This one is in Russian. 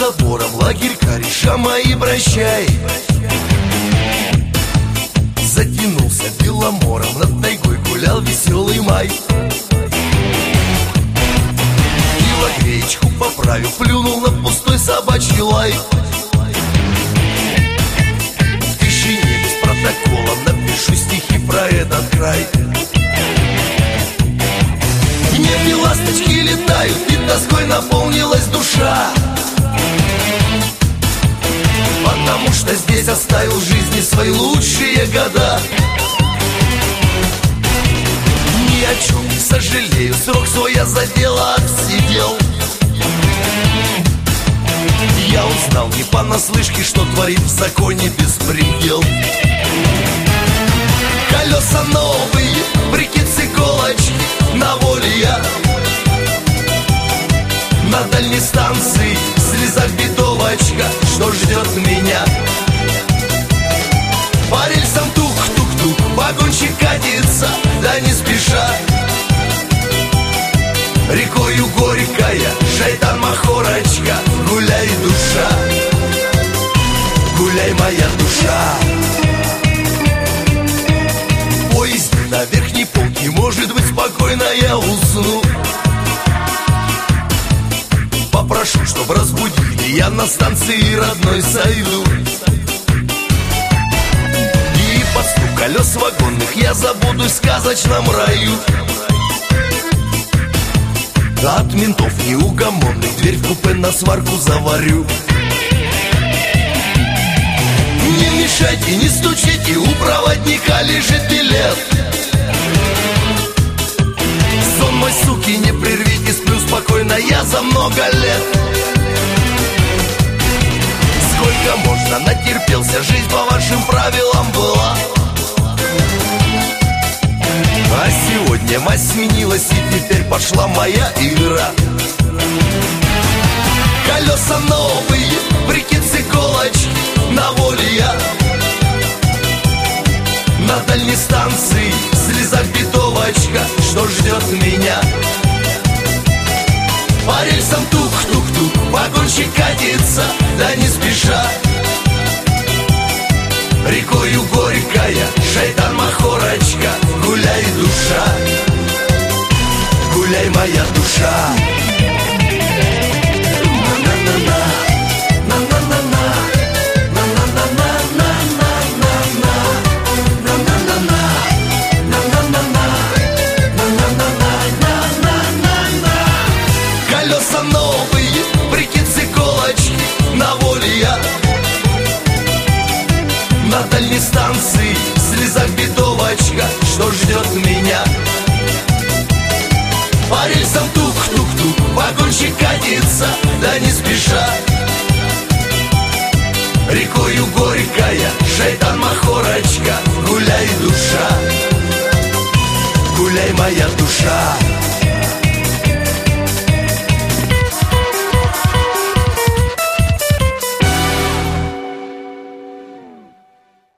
забором лагерь кореша мои, прощай. Затянулся беломором, над тайгой гулял веселый май. Пиво гречку поправил, плюнул на пустой собачий лай. В тишине без протокола напишу стихи про этот край. В небе ласточки летают, и тоской наполнилась душа, потому что здесь оставил в жизни свои лучшие года. Ни о чем не сожалею, срок свой я за дело отсидел. Я узнал не понаслышке, что творит в законе беспредел. Колеса новые, брики с иголочки, на воле я. На дальней станции слезах битовочка, что ждет меня. По рельсам тук-тук-тук, вагончик катится, да не спеша. Рекою горькая, шайтан-махорочка, гуляй, душа, гуляй, моя душа. В поезде на верхней полке, может быть, спокойно я усну. Попрошу, чтоб разбудили, я на станции родной сойду. И под стук колес вагонных я забудусь в сказочном раю. От ментов неугомонных дверь в купе на сварку заварю. Не мешайте, не стучите, у проводника лежит билет. Сон мой, суки, не прервите, сплю спокойно я за много лет. Сколько можно, натерпелся, жизнь по вашим правилам была. А сегодня мать сменилась, и теперь пошла моя игра. Колеса новые, брики с иголочки, на воле я. На дальней станции слезах битовочка, что ждет меня. По рельсам тук-тук-тук, вагончик катится, да не спеша. Рекою горькая, шайтан-махорочка, гуляй, душа, гуляй, моя душа. Колеса новые, брики с иголочки, на воле я. На дальней станции слезах битовочка, что ждет меня. По рельсам тук-тук-тук, вагончик катится, да не спеша. Рекою горькая, шайтан-махорочка,